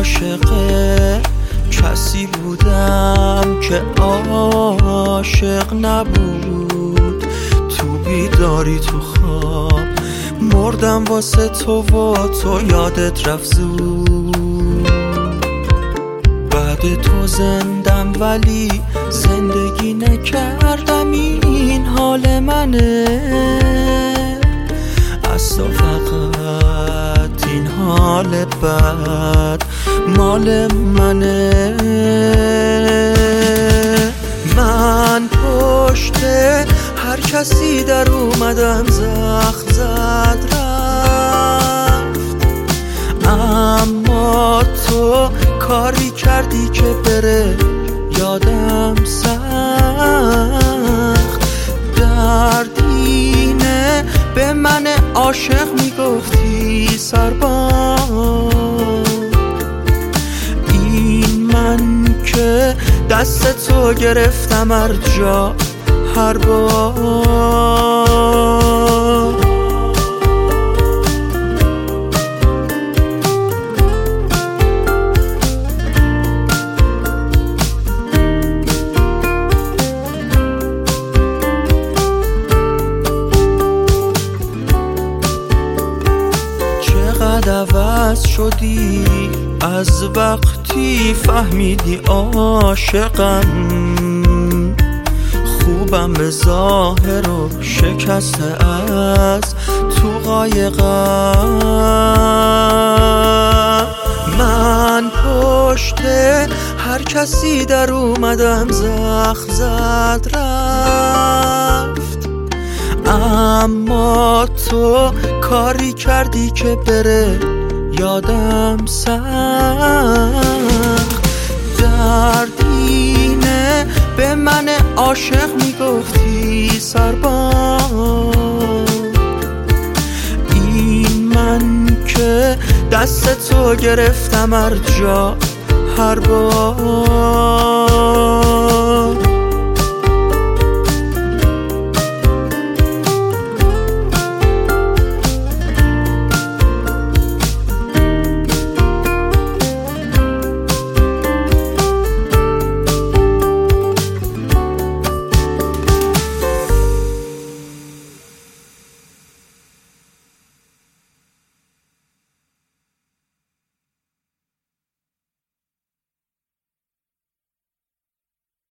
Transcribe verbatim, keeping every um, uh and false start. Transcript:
عاشق کسی بودم که عاشق نبود. تو بیداری تو خواب مردم واسه تو و تو یادت رفت زود. بعد تو زندم ولی زندگی نکردم، این حال منه. از تو فقط این حال بد مال منه. من پشت هر کسی در اومدم زخم زد رفت، اما تو کاری کردی که بره یادم سخت. دردینه به من عاشق میگفتی سرباز، این من که دست تو گرفتم هر جا هر بار. چقدر عوض شدی از وقتی فهمیدی عاشقم. خوبم به ظاهر و شکسته از تو قایقم. من پشت هر کسی در اومدم زخم زد رفت، اما تو کاری کردی که بره یادم سخت. دردینه به من عاشق میگفتی سرباز، این من که دست تو گرفتم هر جا هر بار.